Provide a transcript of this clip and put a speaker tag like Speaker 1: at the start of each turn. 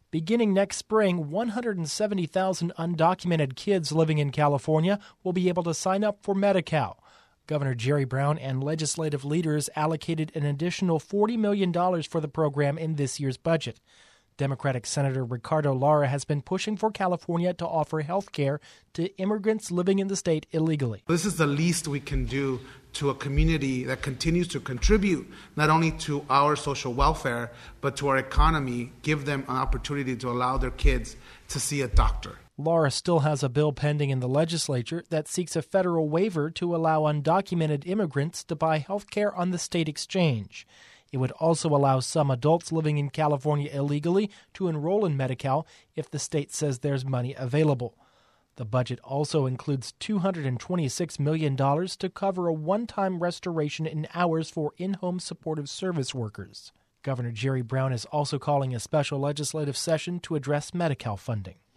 Speaker 1: Beginning next spring, 170,000 undocumented kids living in California will be able to sign up for Medi-Cal. Governor Jerry Brown and legislative leaders allocated an additional $40 million for the program in this year's budget. Democratic Senator Ricardo Lara has been pushing for California to offer health care to immigrants living in the state illegally.
Speaker 2: This is the least we can do to a community that continues to contribute not only to our social welfare, but to our economy, give them an opportunity to allow their kids to see a doctor.
Speaker 1: Lara still has a bill pending in the legislature that seeks a federal waiver to allow undocumented immigrants to buy health care on the state exchange. It would also allow some adults living in California illegally to enroll in Medi-Cal if the state says there's money available. The budget also includes $226 million to cover a one-time restoration in hours for in-home supportive service workers. Governor Jerry Brown is also calling a special legislative session to address Medi-Cal funding.